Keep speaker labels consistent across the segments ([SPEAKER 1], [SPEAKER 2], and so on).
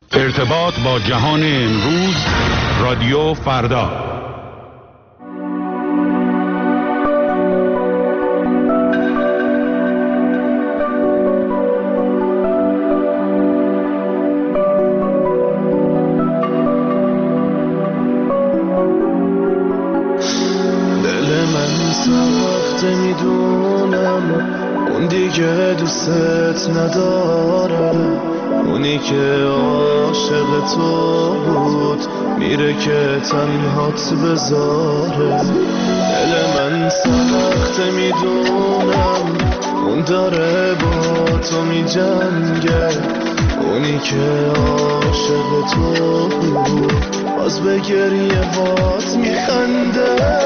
[SPEAKER 1] ارتباط با جهان امروز، رادیو فردا.
[SPEAKER 2] دل من ساخته میدونم اون دیگه دوست نداره، اونی که عاشق تو بود میره که تنهات بذاره. دل من سخته میدونم اون داره با تو میجنگه، اونی که عاشق تو بود باز به گریه هات میخنده.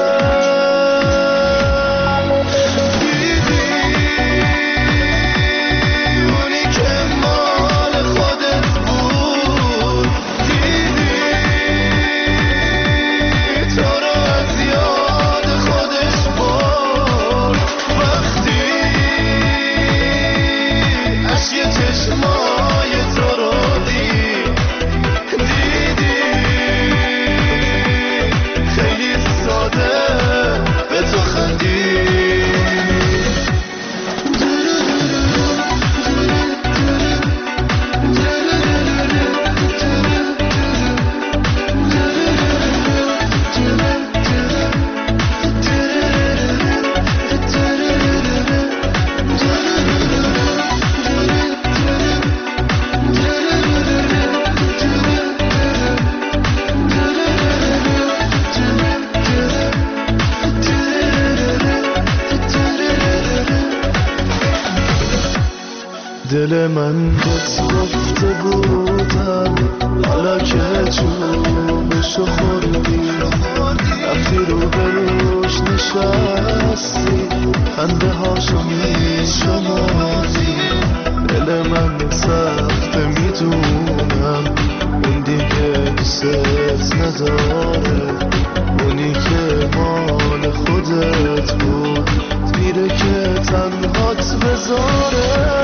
[SPEAKER 2] دل من بهت گفته بودم حالا که چوبشو خوردی، رفتی رو بروش نشستی خنده هاشو میشماری. دل من سخته میدونم اون دیگه دوست نداره، اونی که مال خودت بود میره که تنهات بذاره.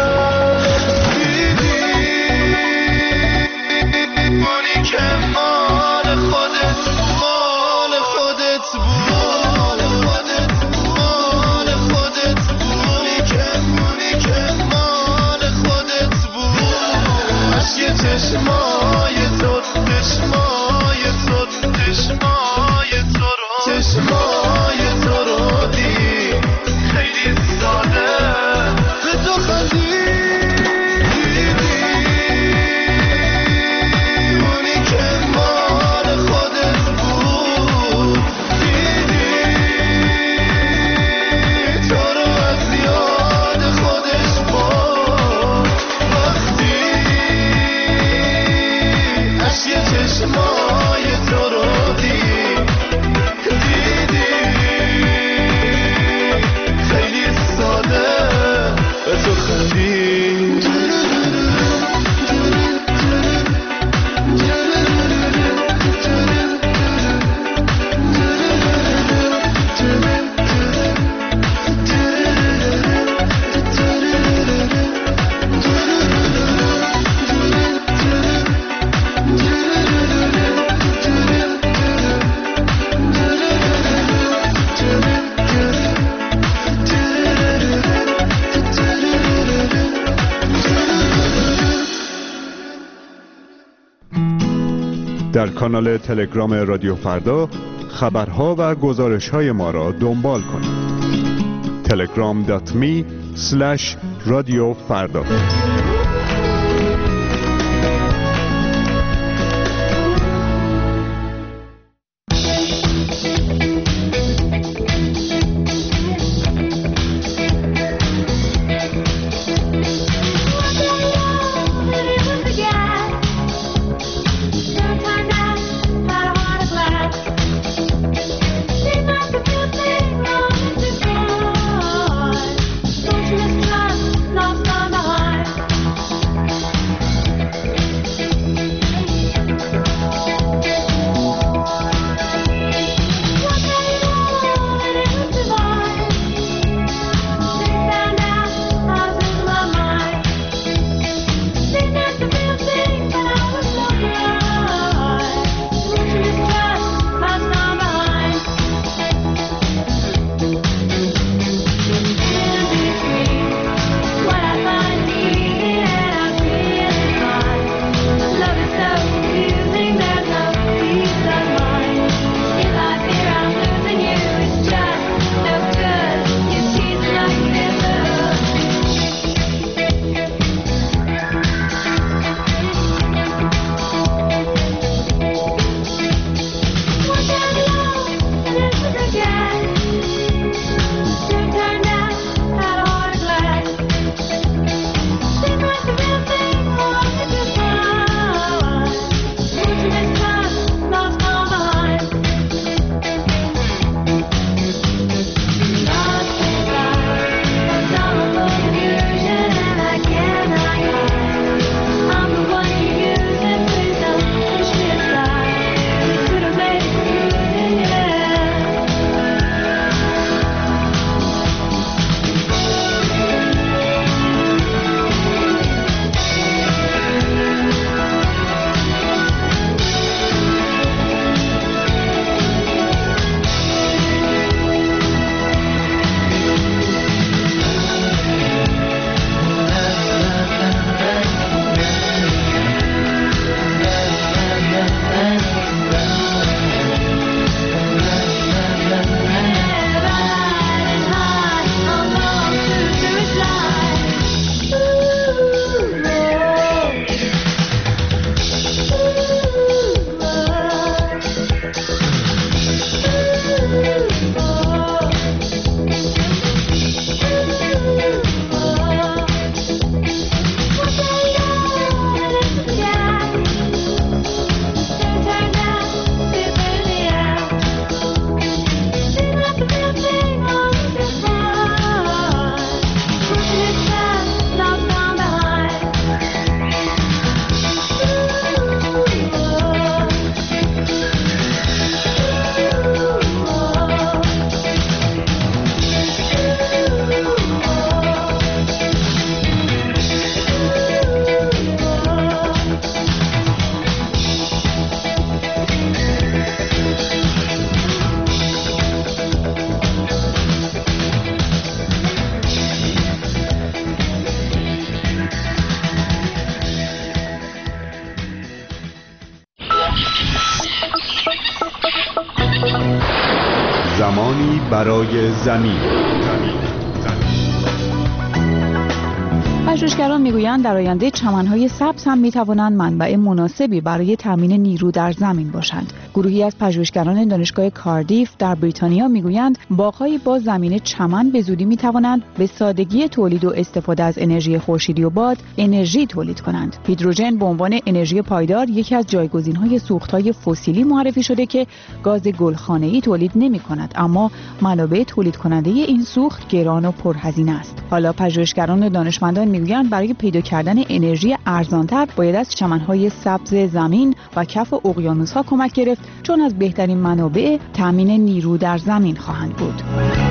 [SPEAKER 3] در کانال تلگرام رادیو فردا خبرها و گزارش‌های ما را دنبال کنید. telegram.me/رادیوفردا. جهانی برای زمین.
[SPEAKER 4] پژوهشگران میگویند در آینده چمن‌های سبز هم می‌توانند منبع مناسبی برای تامین نیرو در زمین باشند. گروهی از پژوهشگران دانشگاه کاردیف در بریتانیا میگویند باغ‌های با زمین چمن به زودی می‌توانند به سادگی تولید و استفاده از انرژی خورشیدی و باد انرژی تولید کنند. هیدروژن به عنوان انرژی پایدار یکی از جایگزین‌های سوخت‌های فسیلی معرفی شده که گاز گلخانه‌ای تولید نمی‌کند، اما منابع تولید کننده این سوخت گران و پرهزینه است. حالا پژوهشگران دانشمندان میگویند برای پیدا کردن انرژی ارزان‌تر باید از چمن‌های سبز زمین و کف اقیانوس‌ها کمک گرفت، چون از بهترین منابع تامین نیرو در زمین خواهند بود.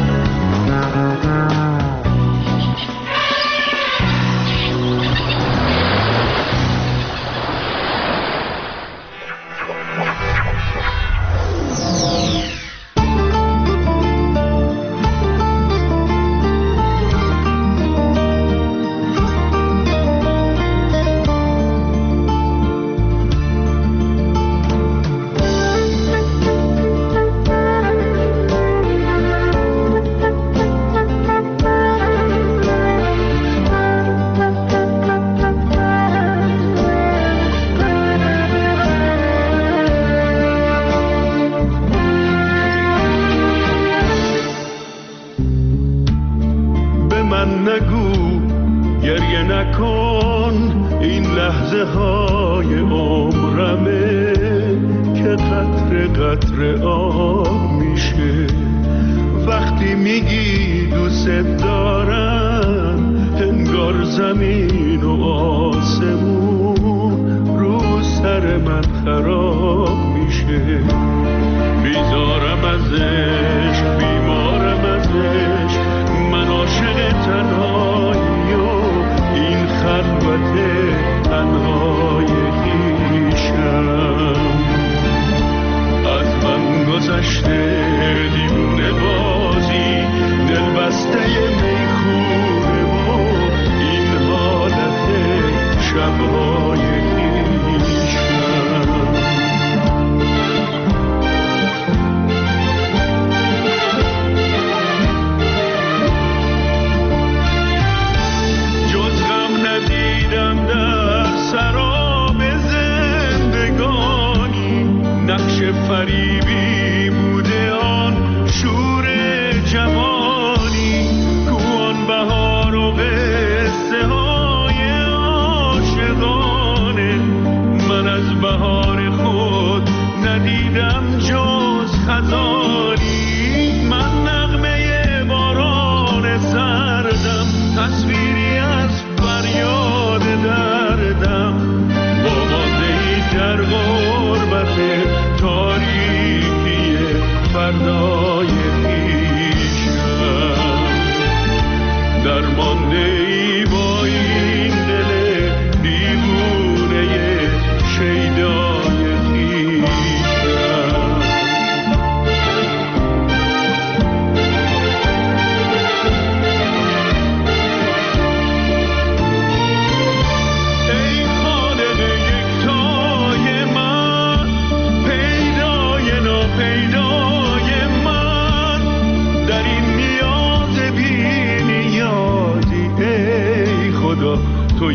[SPEAKER 2] تو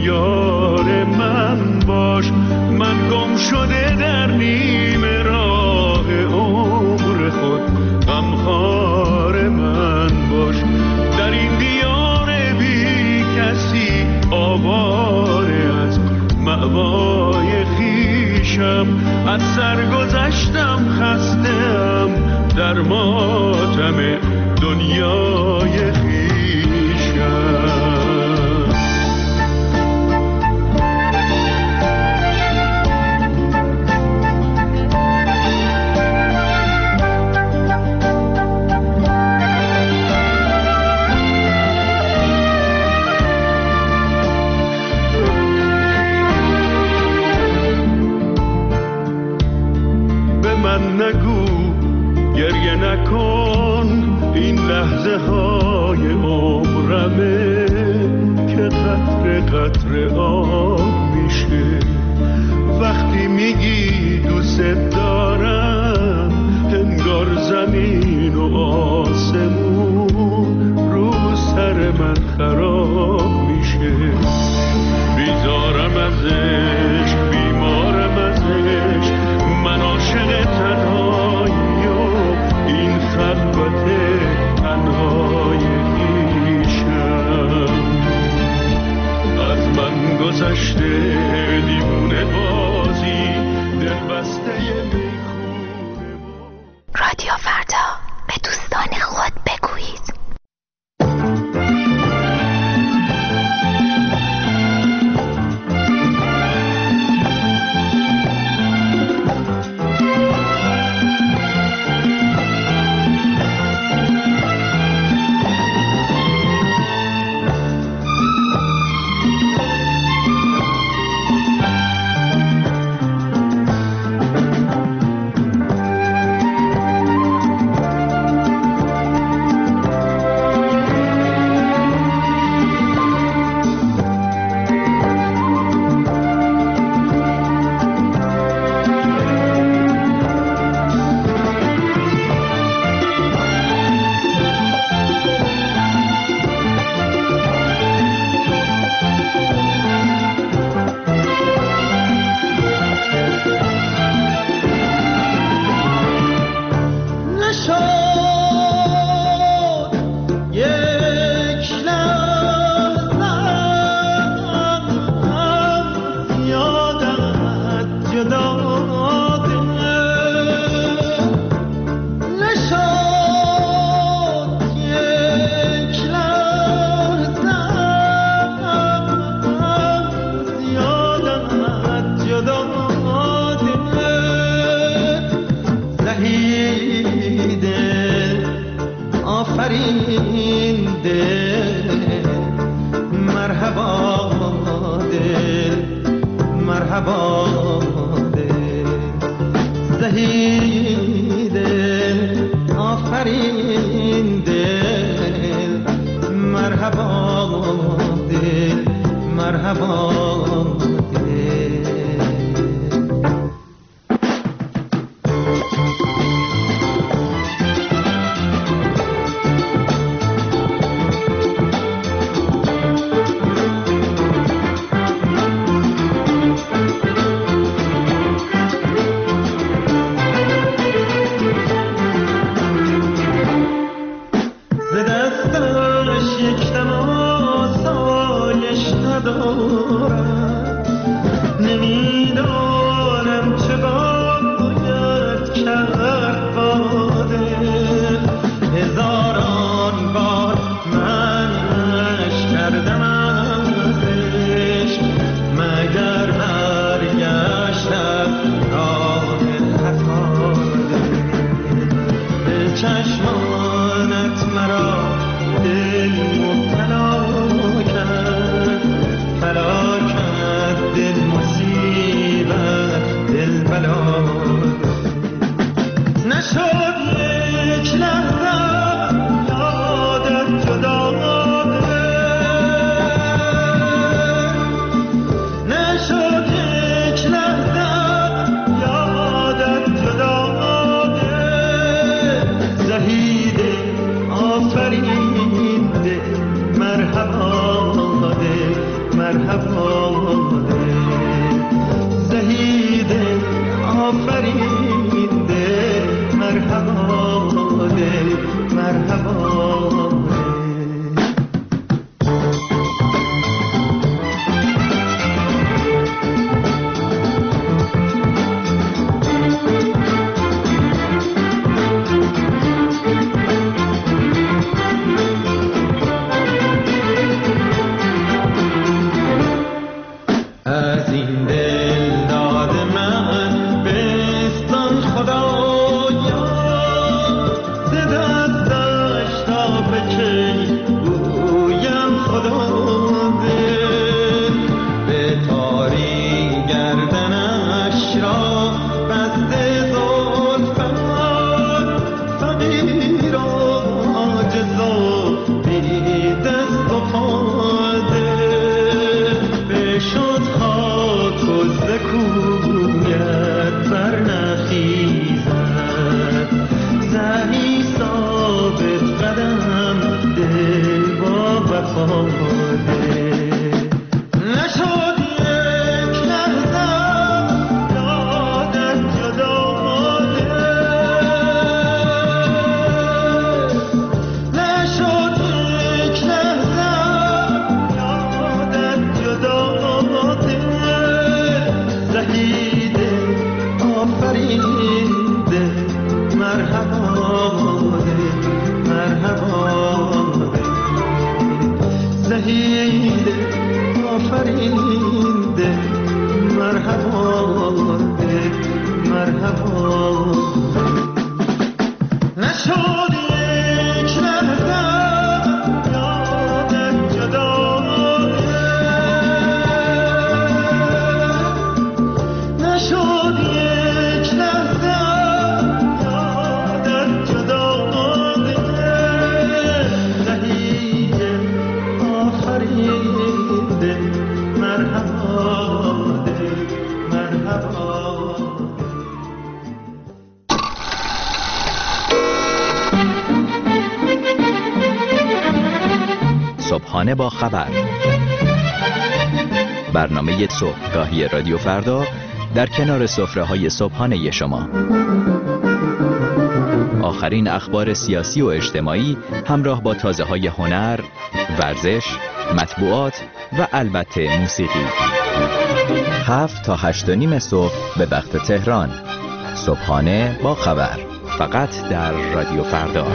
[SPEAKER 2] یار من باش، من گم شده در نیمه راه عمر خود، غمخوار من باش. در این دیار بی کسی آواره از مأوای خویشم، از سرگذشتم خسته‌ام در ماتم دنیای خویشم. نگو گریه نکن، این لحظه های عمرمه که قطره قطره آب میشه. وقتی میگی دوست دارم، انگار زمین و
[SPEAKER 5] صبحانه با خبر، برنامه صبحگاهی رادیو فردا در کنار سفره‌های صبحانه شما. آخرین اخبار سیاسی و اجتماعی همراه با تازه‌های هنر، ورزش، مطبوعات و البته موسیقی. 7 تا 8:30 صبح به وقت تهران. صبحانه با خبر، فقط در رادیو فردا.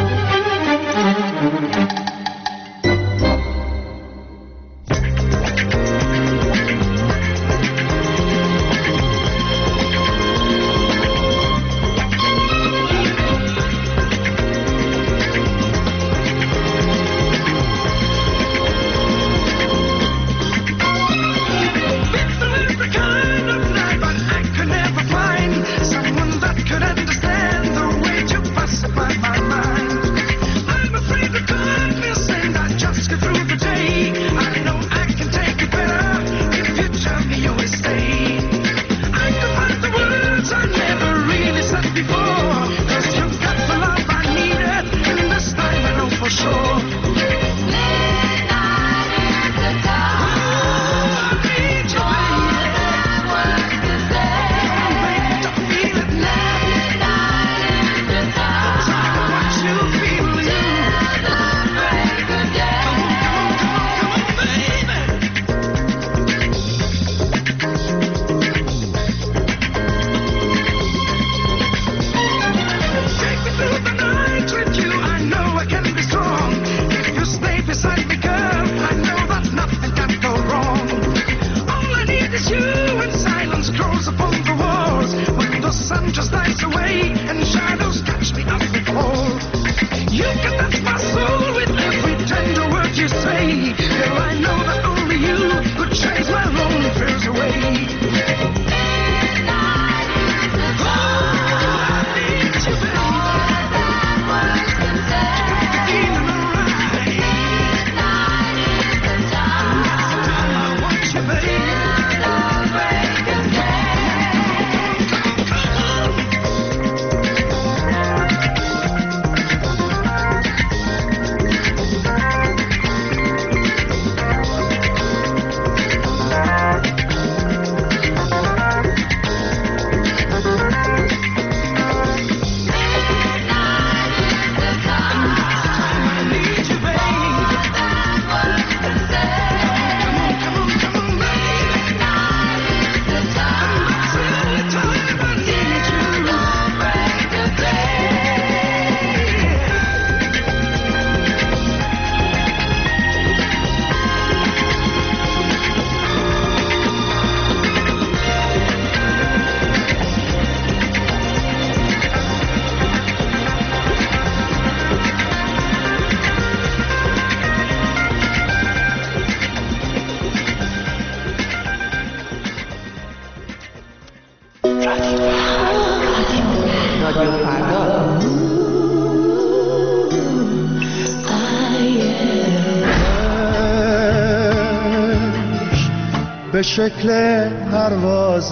[SPEAKER 2] به شکل پرواز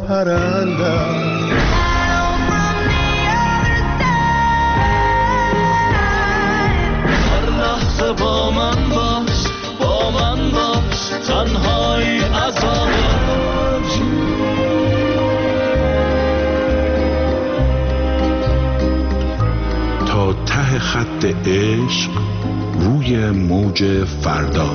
[SPEAKER 2] پرنده هر لحظه با من باش تنهایی عذاب
[SPEAKER 1] تا ته خط عشق روی موج فردا.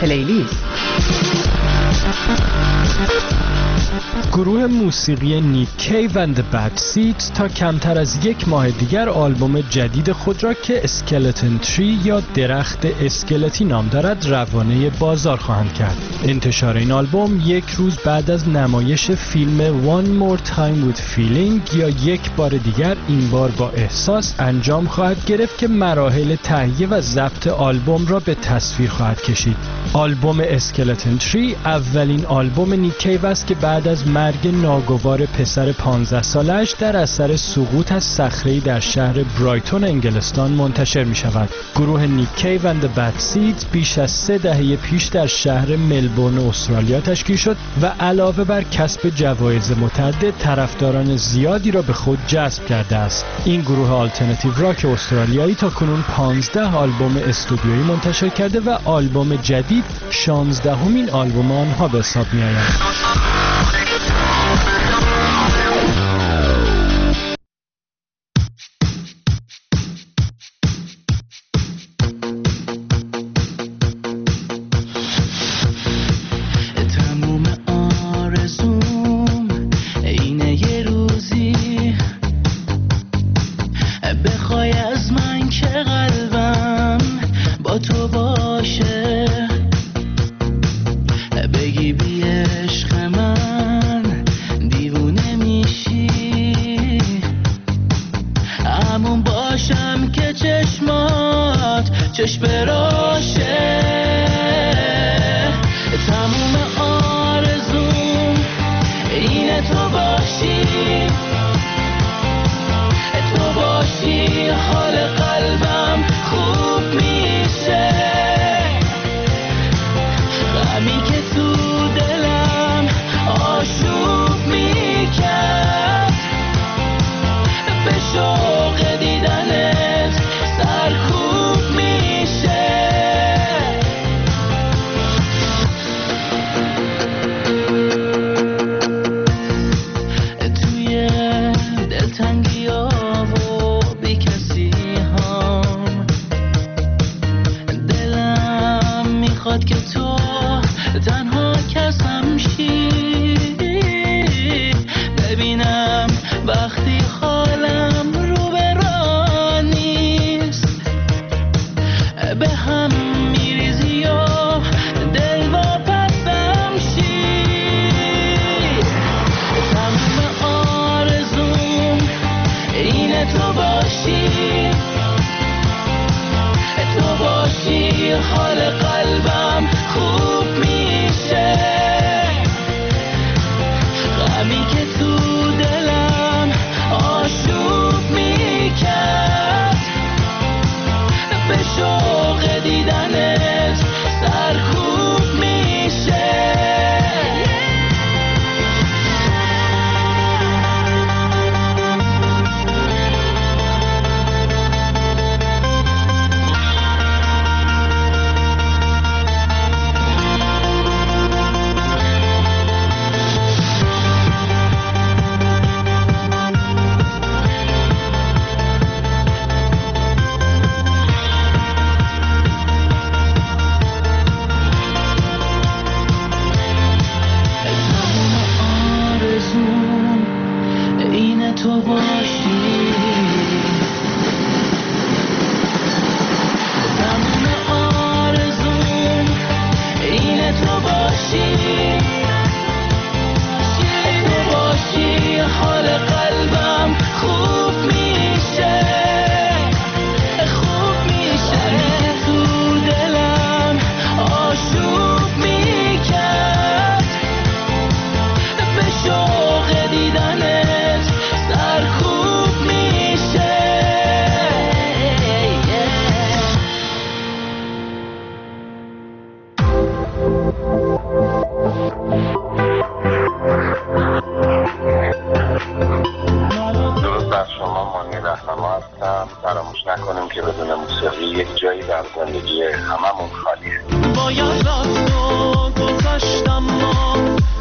[SPEAKER 4] پلیلیست.
[SPEAKER 6] گروه موسیقی نیک کیو اند د بد سیدز تا کمتر از یک ماه دیگر آلبوم جدید خود را که اسکلتن تری یا درخت اسکلتی نام دارد روانه بازار خواهند کرد. انتشار این آلبوم یک روز بعد از نمایش فیلم One More Time with Feeling یا یک بار دیگر این بار با احساس انجام خواهد گرفت که مراحل تهیه و ضبط آلبوم را به تصویر خواهد کشید. آلبوم اسکلتن تری اولین آلبوم نیک کیو است که بعد از مرگ ناگوار پسر 15 سالش در اثر سقوط از صخره‌ای در شهر برایتون انگلستان منتشر می شود. گروه نیک کیو اند د بد سیدز بیش از 3 دهه پیش در شهر ملبورن استرالیا تشکیل شد و علاوه بر کسب جوایز متعدد طرفداران زیادی را به خود جذب کرده است. این گروه آلترناتیو راک استرالیایی تا کنون 15 آلبوم استودیویی منتشر کرده و آلبوم جدید 16مین آلبوم آنها به حساب می آید.
[SPEAKER 7] فراموش نکنیم که بدون موسیقی یک جایی در زندگی هممون خالیه.
[SPEAKER 2] باید رفت و گذشتم ما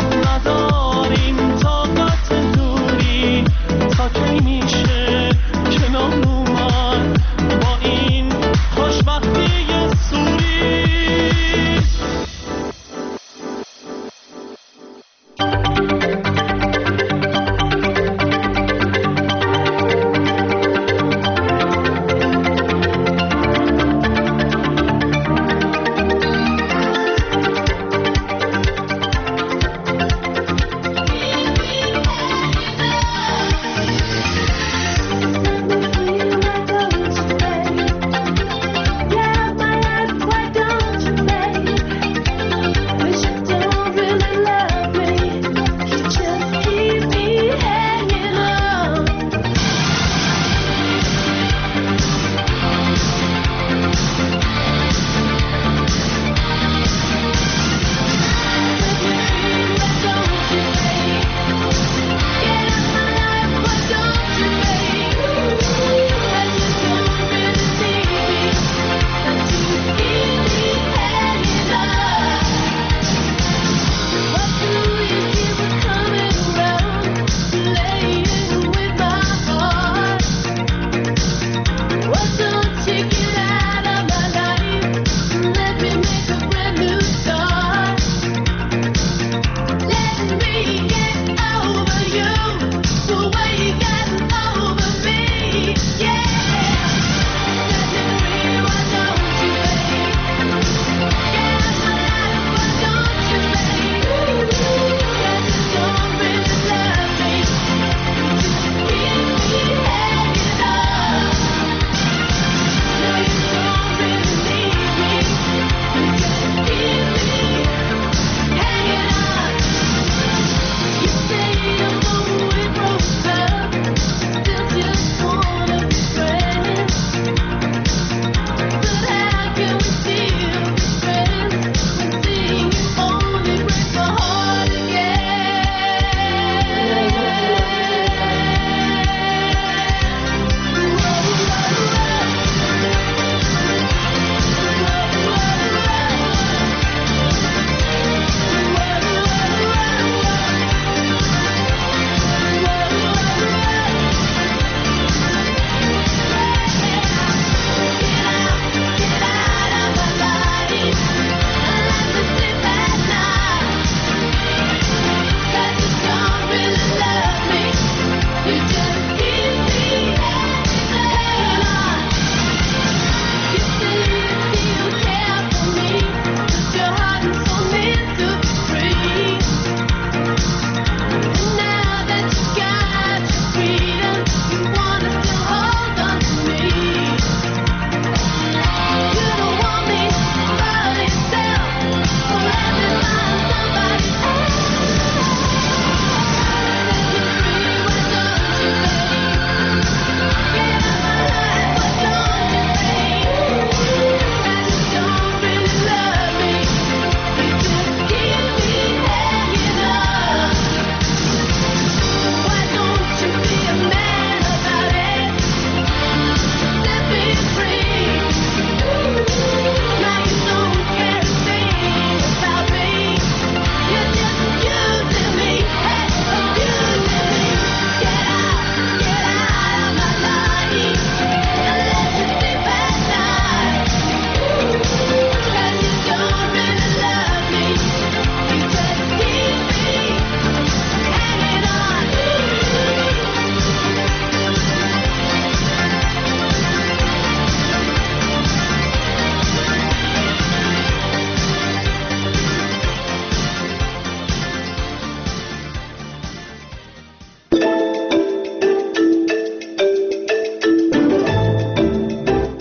[SPEAKER 2] نداریم طاقت دوری تا کی میشه کنار اومد با این خوشبختی سوری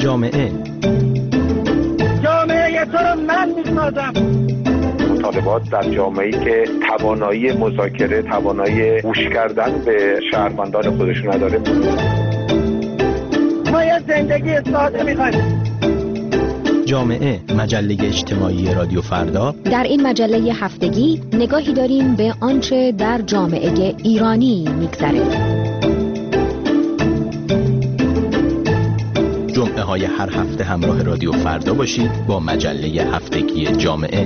[SPEAKER 5] جامعه
[SPEAKER 8] تو رو من می‌سازم.
[SPEAKER 7] مطالبات در جامعه‌ای که توانایی مذاکره، توانایی گوش کردن به شهروندان خودش نداره.
[SPEAKER 8] ما یه زندگی ساده می‌خوایم.
[SPEAKER 5] جامعه، مجله اجتماعی رادیو فردا.
[SPEAKER 9] در این مجله هفتگی نگاهی داریم به آنچه در جامعه ایرانی می‌گذره.
[SPEAKER 5] جمعه های هر هفته همراه رادیو فردا باشید با مجله هفتگی جامعه.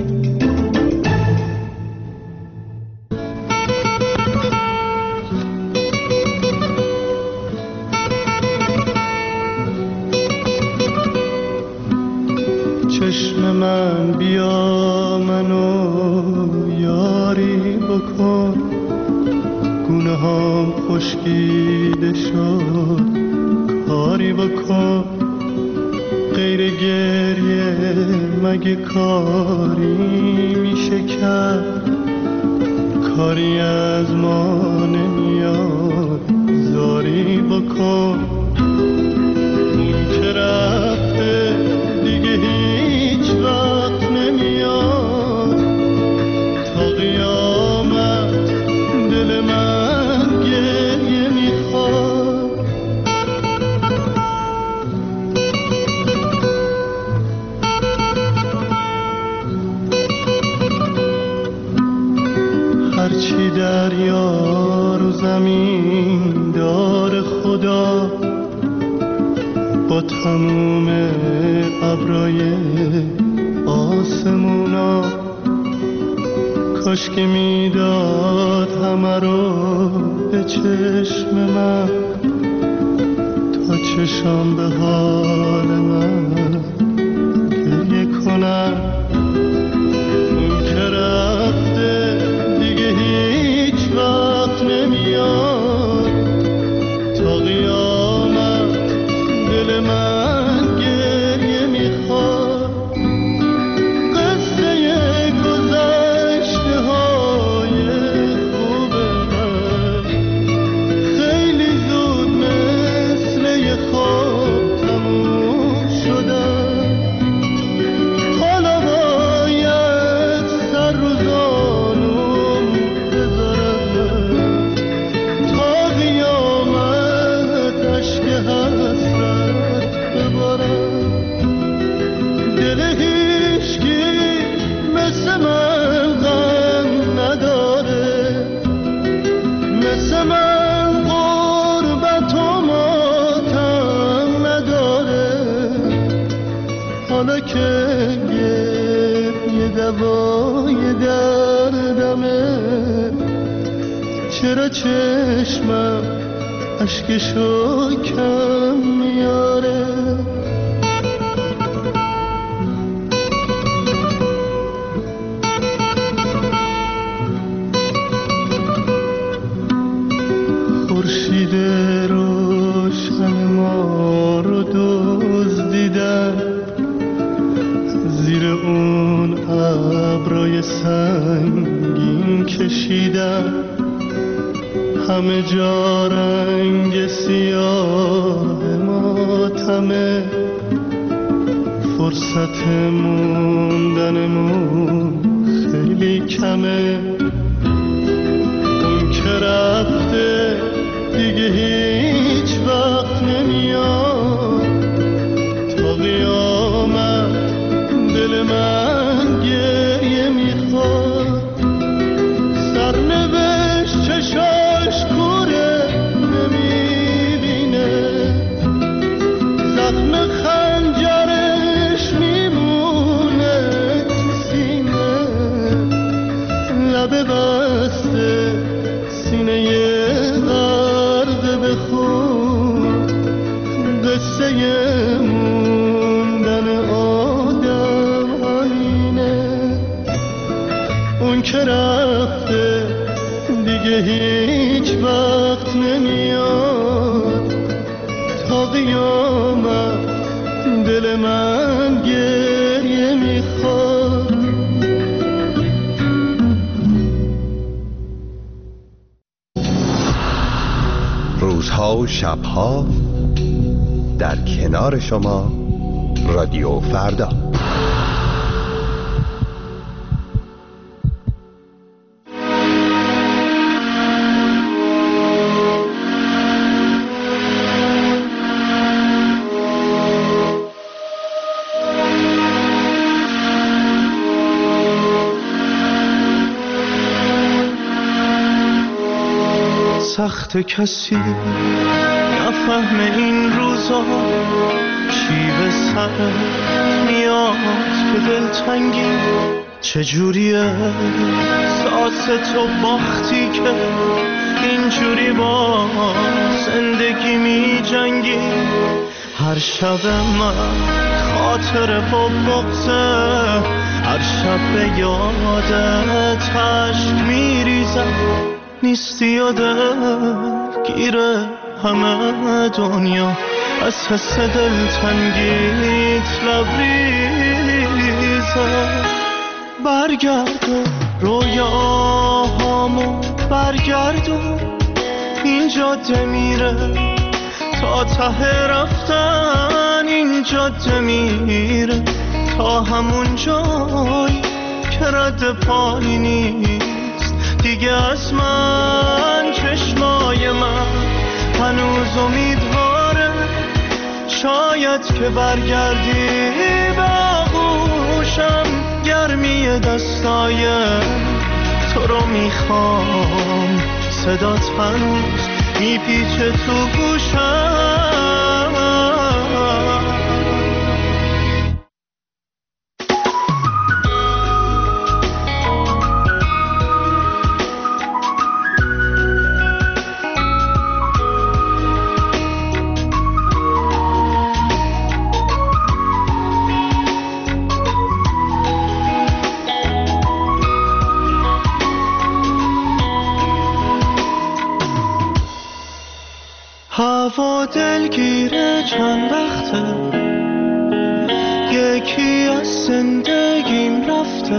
[SPEAKER 2] چشم من بیا منو یاری بکن، گونه هام خشکیده شد کاری بکن، غیر گریه مگه کاری میشه کرد، کاری از ما نمیاد زاری بکن، اون که رفته دیگه هیچ وقت نمیاد، تا قیامت دل من گریه میخواد. هرچی دریا رو زمین دار خدا، با تموم ابرای آسمونا، کاش که میداد همه رو به چشم من، تا چشم به حال من گریه کنم. اون که رفته دیگه هیچ وقت نمیاد، تا قیامت دل من گریه میخواد. قصه گذشته های خوب من خیلی زود مثل یه خواب تموم شدن، حالا باید سر رو زانوم بذارم، تا قیامت اشک حسرت ببارم. دل هیچکی مثل من غم نداره، مثل من غربت و ماتم نداره، حالا که یه دوای دردمه، چرا چشمم اشکشو کم میاره. خورشید روشن ما رو دزدیدن، زیر اون ابرای سنگین کشیدن، همه جا رنگ سیاه ماتمه، فرصت موندنمون خیلی کمه. اون که رفته دیگه هیچ وقت نمیاد، تا قیامت دل من گریه میخواد. سرنوشت چشاش کوره نمیبینه، زخم خنجرش میمونه تو سینه، لبه بسته سینه غرق به خون، قصه موندن آدم همینه. اون که رفته دیگه هیچ وقت نمیاد، تا قیامت دل من گریه میخواد.
[SPEAKER 10] روزها و شبها در کنار شما رادیو فردا.
[SPEAKER 2] سخت کسی نفهم این روزا چی به سر میاد که دلتنگی چجوریه ساس تو باختی که اینجوری با زندگی می جنگی. هر شب من خاطر با بغضه، هر شب به یادت عشق میریزم، نیستی یادت گیره همه دنیا از حس دلتنگیت لبریزه. برگردون رویاهامو برگردون، این جاده میره تا ته رفتن، این جاده میره تا همون جایی که رد پایی نیست دیگه از من. چشمای من هنوز امیدواره، شاید که برگردی به آغوشم، گرمی دستای تو رو میخوام، صدات هنوز میپیچه تو گوشم. هوا دلگیره چند وقته، یکی از زندگیم رفته،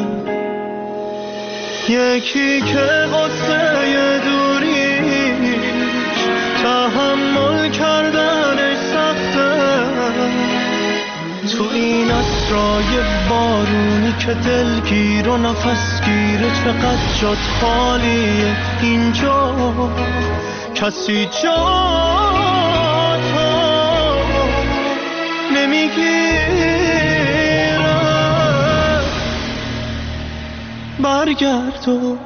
[SPEAKER 2] یکی که قصه دوریش تحمل کردنش سخته. تو این اسرای بارونی که دلگیر و نفس گیره، چقدر جات خالیه اینجا، کسی جاتو نمیگیره. برگردون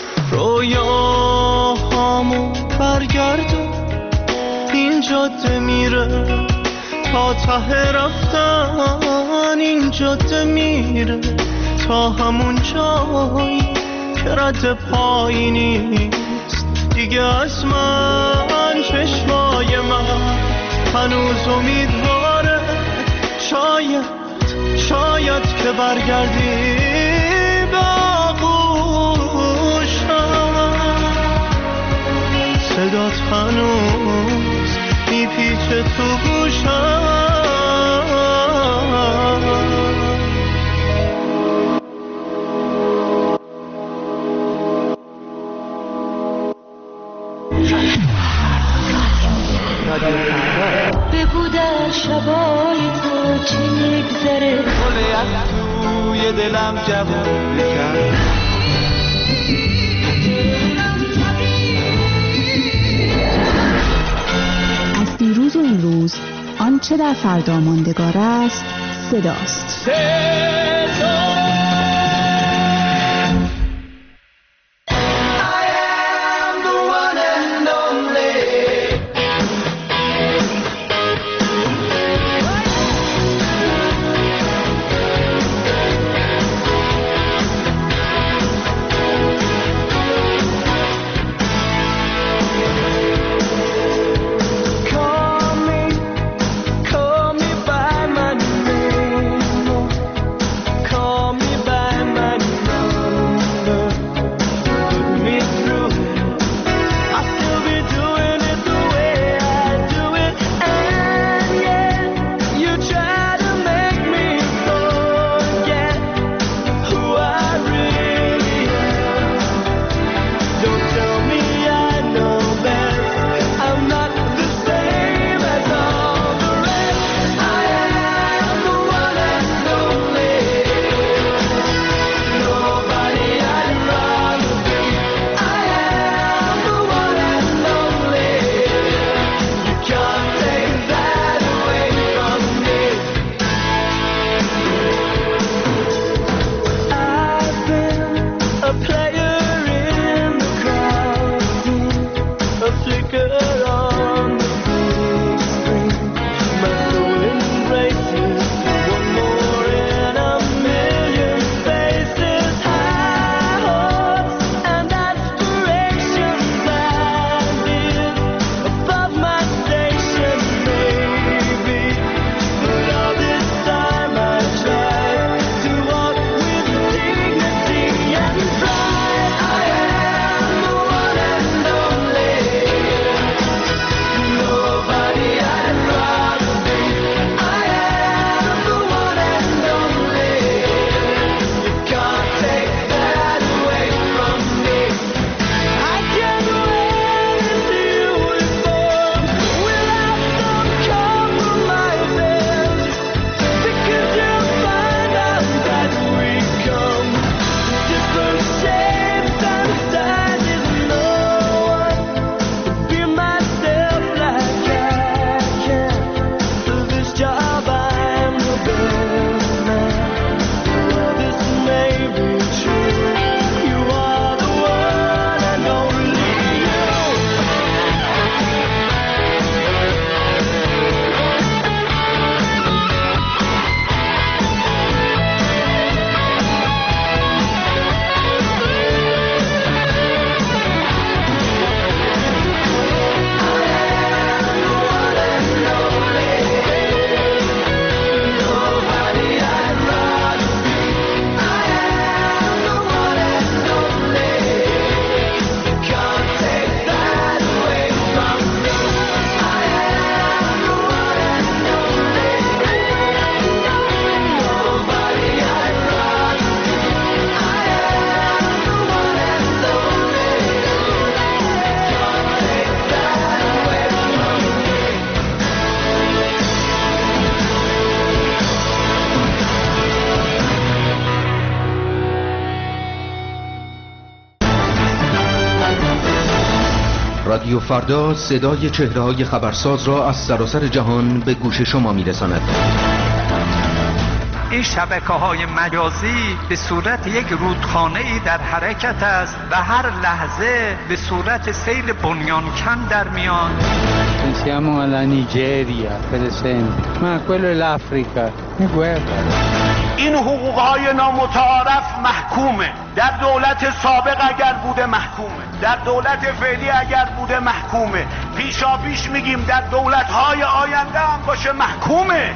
[SPEAKER 2] رویاهامو برگردون، این جاده میره تا ته رفتن، این جاده میره تا همون جایی که رد پایی نیست دیگه از من. چشمای من هنوز امیدواره، شاید که برگردی به آغوشم، صدات هنوز میپیچه تو گوشم.
[SPEAKER 11] بگو در شبای تو چی میگذره، گله از توی دلم جواب بکن.
[SPEAKER 4] از دیروز و امروز آنچه در فردا ماندگار است صداست.
[SPEAKER 11] Call me by my name.
[SPEAKER 10] رادیو فردا صدای چهره‌های خبرساز را از سراسر جهان به گوش شما می‌رساند.
[SPEAKER 12] این شبکه‌های مجازی به صورت یک رودخانه‌ای در حرکت است و هر لحظه به صورت سیل بنیانکن در میان.
[SPEAKER 13] Siamo alla Nigeria, per esempio, ma quello è l'Africa, è guerra.
[SPEAKER 14] این حقوق‌های نامتعارف محکومه. در دولت سابق اگر بوده محکومه، در دولت فعلی اگر بوده محکومه، پیشاپیش میگیم در دولت‌های آینده هم باشه محکومه.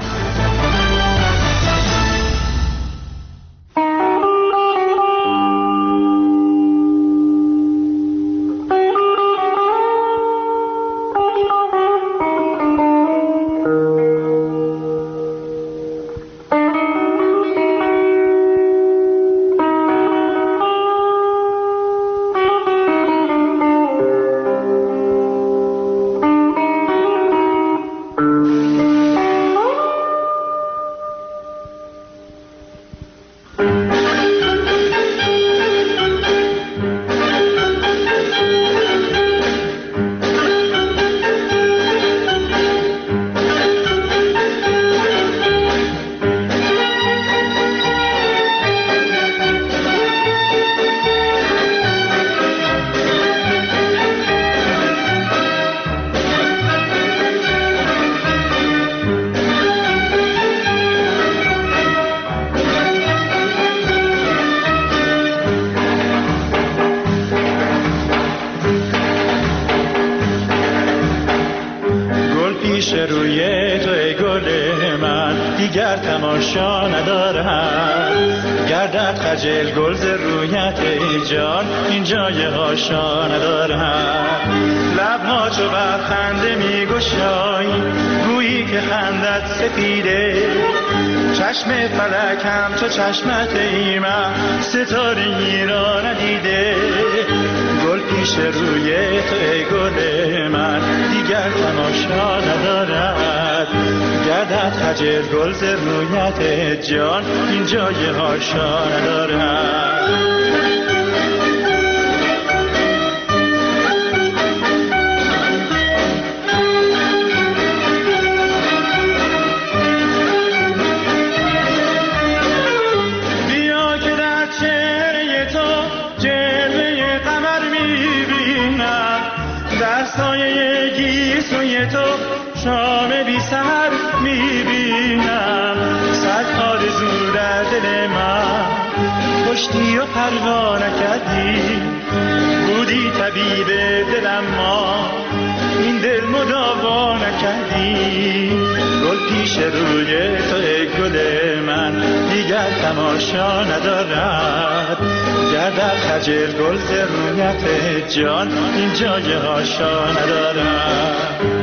[SPEAKER 2] روی توی گل من دیگر تماشا ندارم، گردد خجل گل ز رویت ای جان این جای هاشا ندارم. لبها چو بر خنده می گشایی گویی که خندت سپیده، چشم فلک هم چو چشمت ای من ستاره‌ای را ندیده. گل پیش روی تو ای گل من دیگر تماشا ندارد، گردد خجل گل ز رویت جان این جای هاشا ندارد. شام بی سحر میبینم، صد آرزو در دل من کشتی و پروا نکردی، بودی طبیب دلم ما این دل مداوا نکردی. گل پیش روی تو ای گل من دیگر تماشا ندارد، گردد خجل گل ز رویت جان این جای هاشا ندارد.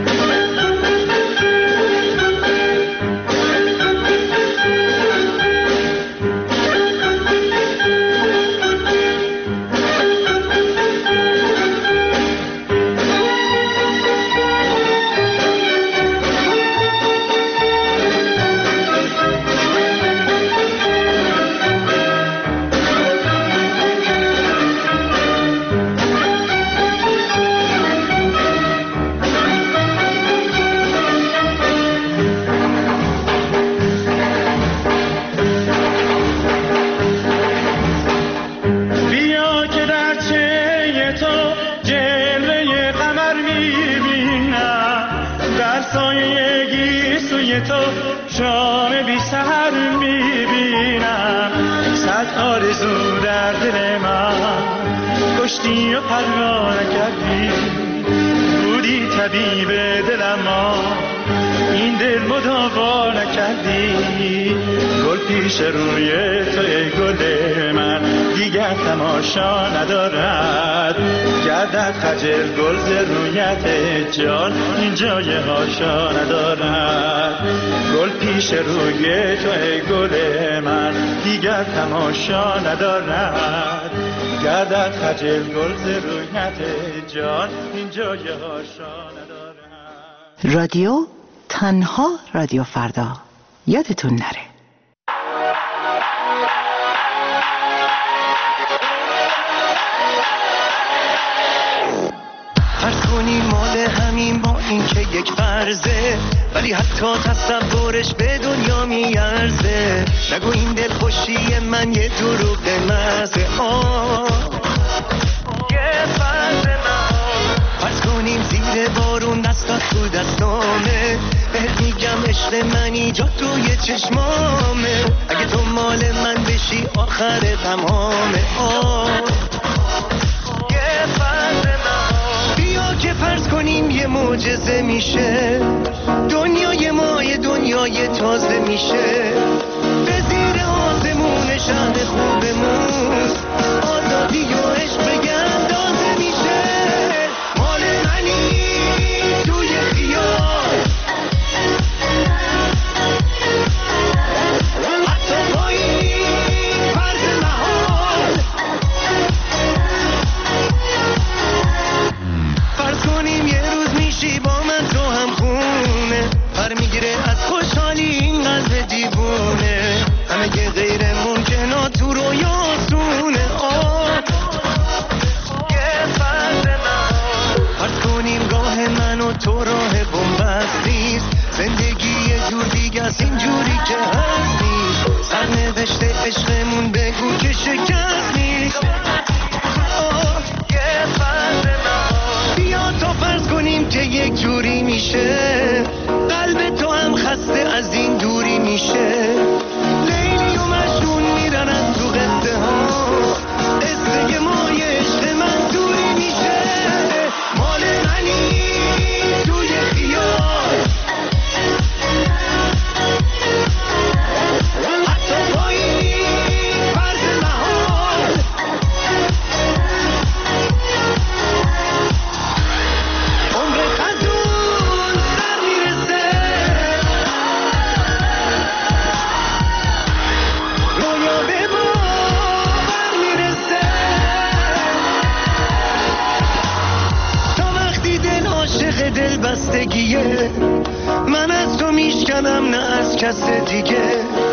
[SPEAKER 2] شام بی سحر میبینم، صد آرزو در دل من کشتی و پروا نکردی، بودی طبیب دلم ما این دل مداوا نکردی. گل پیش روی تو ای گل من دیگر تماشا ندارد، گردد خجل گل ز رویت جان این جای هاشا ندارد. گل پیش روی تو ای گل من دیگر تماشا ندارد، گردد خجل گل ز رویت جان این جای هاشا ندارد.
[SPEAKER 15] رادیو تنها رادیو فردا، یادتون نره.
[SPEAKER 2] فرض کنیم
[SPEAKER 16] میارزه، ولی حتی تصورش به دنیا میارزه. نگو این دل خوشی من یه دروغ محضه. یه فرض نهان، فرض کنیم زیر بارون دستات تو دستامه، بهت میگم عشق من ایجاد توی چشمامه. اگه تو مال من بشی آخر تمامه. یه فرض نهان، بیا که فرض کنیم یه معجزه میشه، دنیای ما یه دنیای تازه میشه. به زیر آسمون شهر خوبمون آزادی و عشق به اندازه میشه. مال منی توی خیال، حتی با این فرض محال. فرض کنیم یه روز میشی با من تو هم خونه، پر میگیره از خوشحالی این قلب دیوونه. همه که غیر ممکنه تو رویاسونه. یه فرض نهان، فرض کنیم راه من و تو راه بنبست نیست، زندگی یه جور دیگه است اینجوری که هست نیست. سرنوشت عشقمون بگو که شکست نیست. یه فرض نهان، بیا تا فرض کنیم که یک جوری میشه، قلب تو هم خسته از این دوری میشه. لیلی و مجنون میرنن تو قصه ها، قصه مای عشق من دوری میشه. مال منی توی خیال، حتی با این فرض محال. عمر خزون سر میرسه، رویا به باور میرسه. تا وقتی دل عاشق دل بستگیه، من از تو میشکنم نه از کس دیگه.